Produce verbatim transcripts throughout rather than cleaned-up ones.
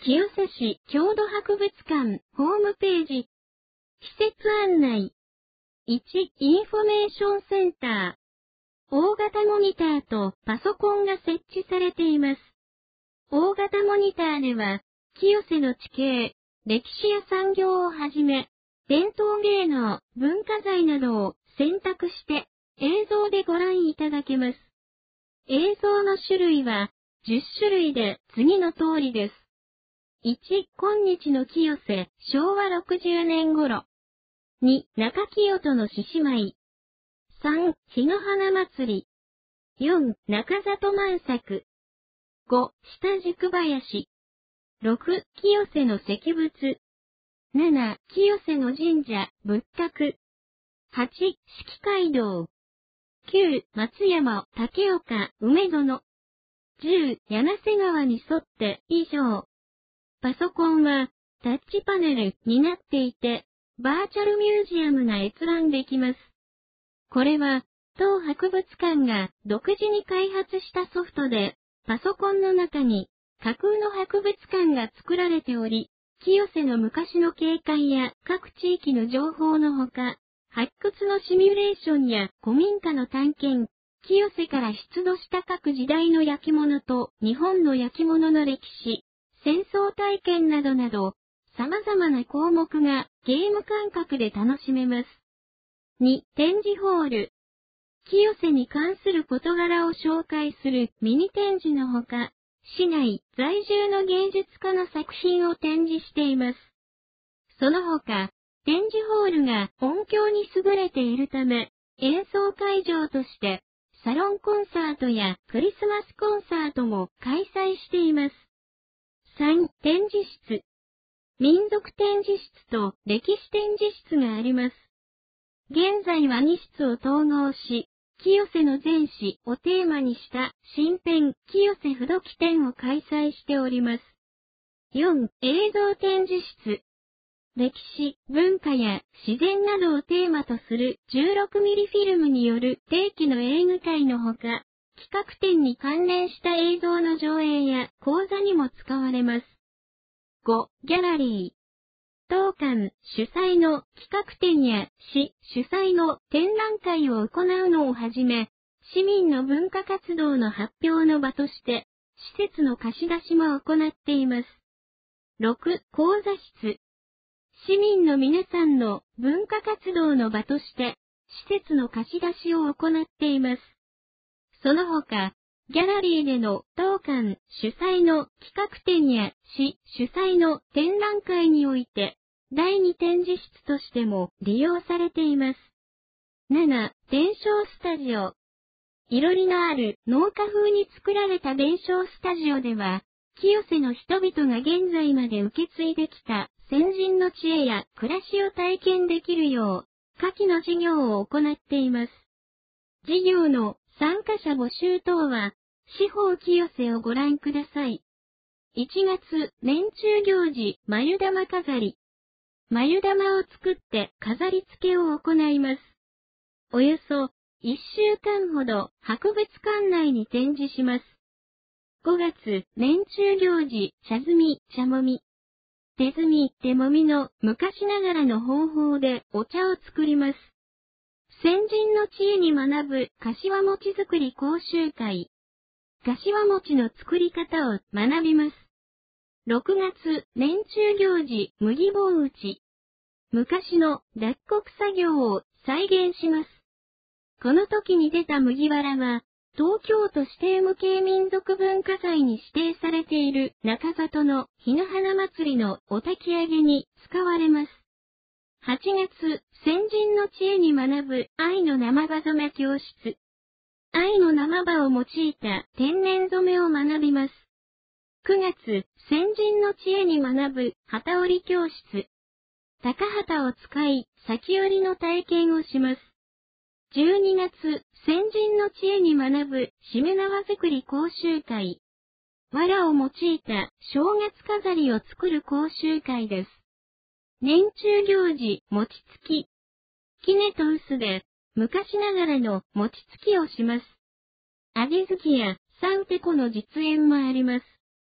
清瀬市郷土博物館ホームページ。施設案内。いち. インフォメーションセンター。大型モニターとパソコンが設置されています。大型モニターでは、清瀬の地形、歴史や産業をはじめ、伝統芸能、文化財などを選択して映像でご覧いただけます。映像の種類はじゅっしゅるいで次の通りです。いち. 今日の清瀬、しょうわろくじゅうねん頃。に. 中清戸の獅子舞。さん. 日の花祭り。よん. 中里万作。ご. 下宿林。ろく. 清瀬の石仏。なな. 清瀬の神社、仏閣。はち. 四季街道。きゅう. 松山、竹岡、梅園。じゅう. 柳瀬川に沿って以上。パソコンはタッチパネルになっていて、バーチャルミュージアムが閲覧できます。これは当博物館が独自に開発したソフトで、パソコンの中に架空の博物館が作られており、清瀬の昔の景観や各地域の情報のほか、発掘のシミュレーションや古民家の探検、清瀬から出土した各時代の焼き物と日本の焼き物の歴史、戦争体験などなど、様々な項目がゲーム感覚で楽しめます。に. 展示ホール。清瀬に関する事柄を紹介するミニ展示のほか、市内在住の芸術家の作品を展示しています。その他、展示ホールが音響に優れているため、演奏会場として、サロンコンサートやクリスマスコンサートも開催しています。さん. 展示室。民族展示室と歴史展示室があります。現在はに室を統合し、清瀬の前史をテーマにした新編清瀬不土記展を開催しております。よん. 映像展示室。歴史、文化や自然などをテーマとするじゅうろくミリフィルムによる定期の映画会のほか、企画展に関連した映像の上映や講座にも使われます。ご. ギャラリー。当館主催の企画展や市主催の展覧会を行うのをはじめ、市民の文化活動の発表の場として、施設の貸し出しも行っています。ろく. 講座室。市民の皆さんの文化活動の場として、施設の貸し出しを行っています。その他、ギャラリーでの当館主催の企画展や市主催の展覧会において、だいに展示室としても利用されています。なな. 伝承スタジオ。いろりのある農家風に作られた伝承スタジオでは、清瀬の人々が現在まで受け継いできた先人の知恵や暮らしを体験できるよう、下記の事業を行っています。事業の参加者募集等は、四方清瀬をご覧ください。いちがつ、年中行事、眉玉飾り。眉玉を作って飾り付けを行います。およそいっしゅうかんほど博物館内に展示します。ごがつ、年中行事、茶摘み、茶もみ。手摘み、手もみの昔ながらの方法でお茶を作ります。先人の知恵に学ぶ柏餅作り講習会。柏餅の作り方を学びます。ろくがつ、年中行事、麦棒打ち。昔の脱穀作業を再現します。この時に出た麦わらは、東京都指定無形民族文化財に指定されている中里の日の花祭りのお焚き上げに使われます。はちがつ、先人の知恵に学ぶ藍の生葉染め教室。藍の生葉を用いた天然染めを学びます。くがつ、先人の知恵に学ぶ機織り教室。高旗を使い、先織りの体験をします。じゅうにがつ、先人の知恵に学ぶしめ縄作り講習会。藁を用いた正月飾りを作る講習会です。年中行事、餅つき。杵と臼で、昔ながらの餅つきをします。味付きやサウテコの実演もあります。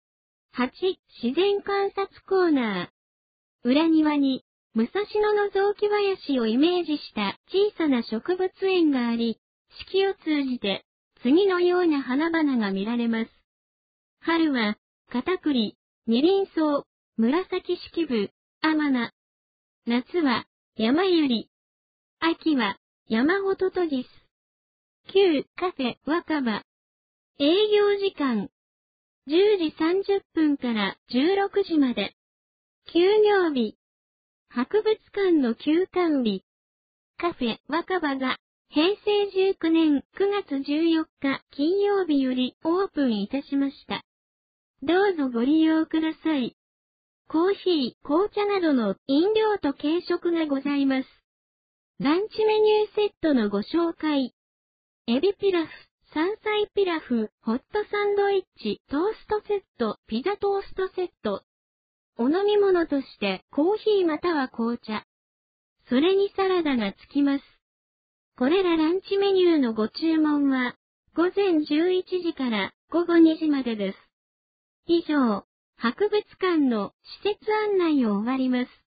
はち、自然観察コーナー。裏庭に、武蔵野の雑木林をイメージした小さな植物園があり、四季を通じて、次のような花々が見られます。春は、片栗、二輪草、紫式部、甘菜。夏は、山百合。秋は、山ホトトギス。きゅう、カフェ、若葉。営業時間。じゅうじさんじゅっぷんからじゅうろくじまで。休業日。博物館の休館日。カフェ、若葉が、へいせいじゅうきゅうねんくがつじゅうよっか金曜日よりオープンいたしました。どうぞご利用ください。コーヒー、紅茶などの飲料と軽食がございます。ランチメニューセットのご紹介。エビピラフ、山菜ピラフ、ホットサンドイッチ、トーストセット、ピザトーストセット。お飲み物としてコーヒーまたは紅茶。それにサラダがつきます。これらランチメニューのご注文は、ごぜんじゅういちじからごごにじまでです。以上、博物館の施設案内を終わります。